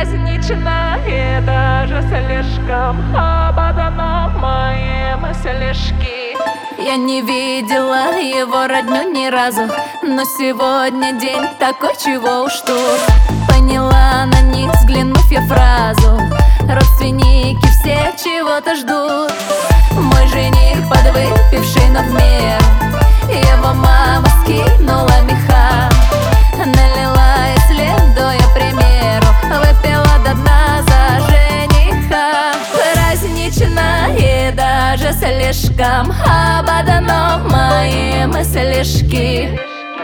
празднично и даже слишком ободано мои мыслишки. Я не видела его родню ни разу, но сегодня день такой, чего уж тут. Поняла на них, взглянув я фразу: родственники все чего-то ждут. Мой жених подвыпивший, но в меру, его мама скинула меха, налила и, следуя примеру, выпила до дна за жениха. Празднично и даже слишком ободано мои мыслишки.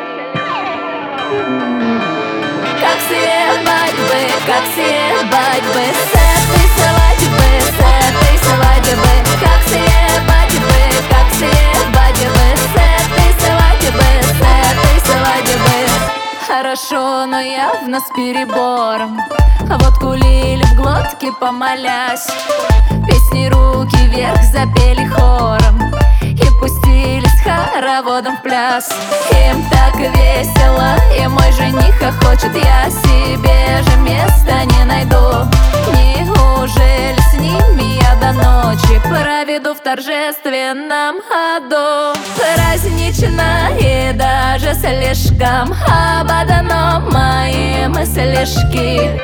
Как съебать бы, как съебать бы с этой свадьбы, с этой свадьбы. Как съебать бы, как съебать бы с этой свадьбы, с этой свадьбы. Хорошо, но явно с перебором. Водку лили в глотке, помолясь, песни руки вверх запели хором и пустились хороводом в пляс. Им так весело, и мой жених хочет, я себе же места не найду. Неужели с ними я до ночи проведу в торжественном аду? Празднично и даже слишком ободано мои мыслишки.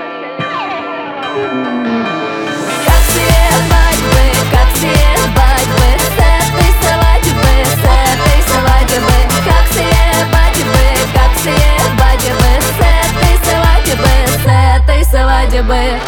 Как съебать бы с этой свадьбы, с этой свадьбы. Как съебать бы с этой свадьбы, с этой свадьбы.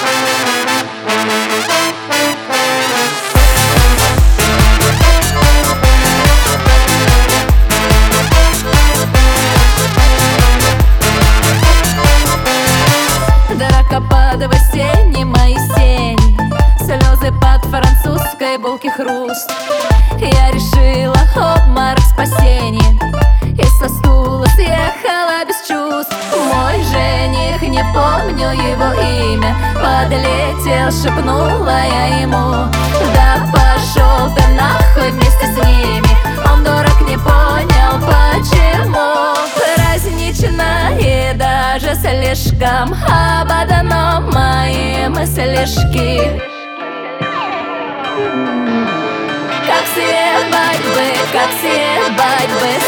Драка под осенней моей сени, слезы под французской булки хруст. Я решила обморок спасение и со стула съехала без чувств. Мой жених, не помню его имя, подлетел, шепнула я ему: да пошел ты нахуй вместе с ними. Он, дурак, не понял почему. Празднично и даже слишком ободано мои мыслишки. Как съебать бы